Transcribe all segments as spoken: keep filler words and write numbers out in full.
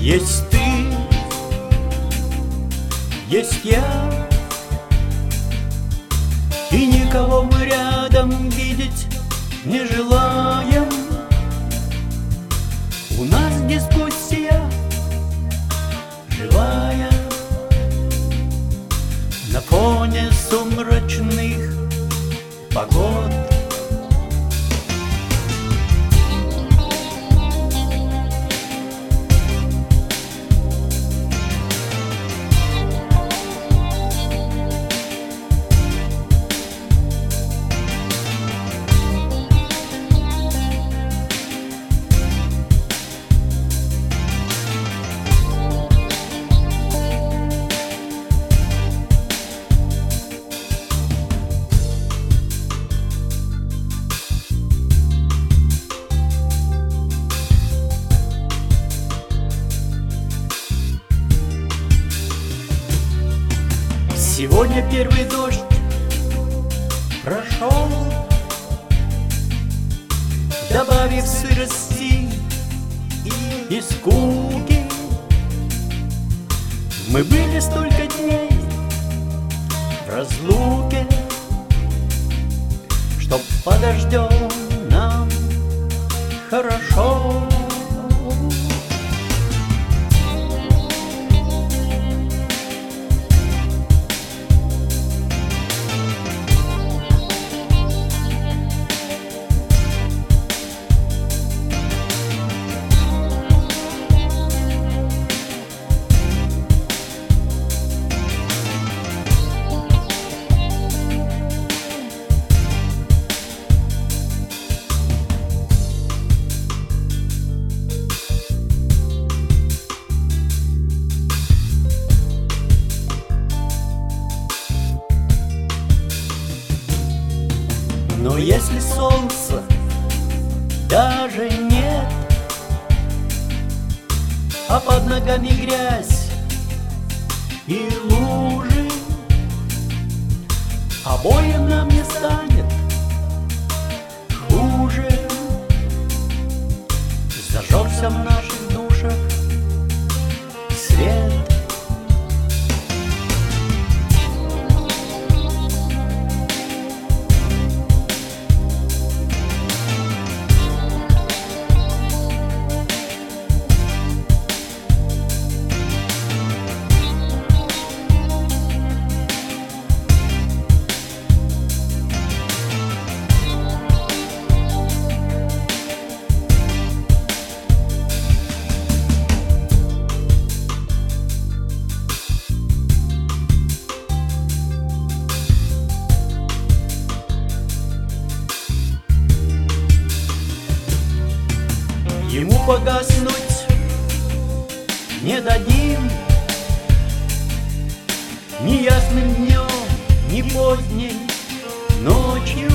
Есть ты, есть я, и никого мы рядом видеть не желаем. У нас дискуссия живая на фоне сумрачных погод. Сегодня первый дождь прошел, добавив сырости и скуки. Мы были столько дней в разлуке, что подождем нам хорошо. Но если солнца даже нет, а под ногами грязь и лужи, обоим нам не станет хуже. Зажегся в наших душах свет. Ему погаснуть не дадим ни ясным днем, ни поздней ночью.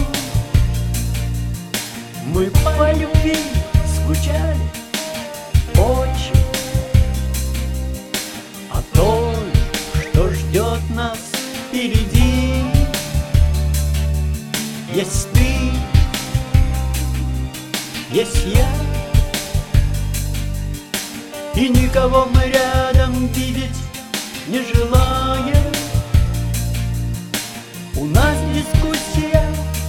Мы по любви скучали очень, о том, что ждет нас впереди. Есть ты, есть я, и никого мы рядом видеть не желаем. У нас дискуссия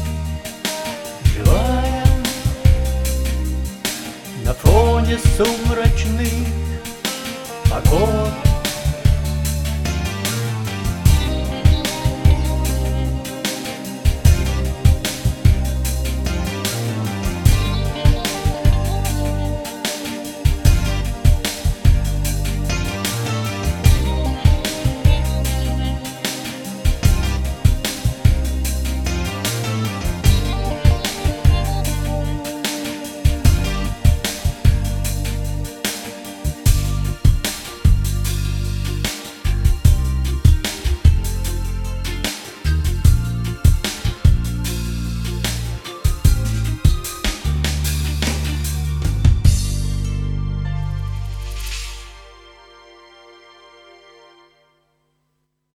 живая на фоне сумрачных погод.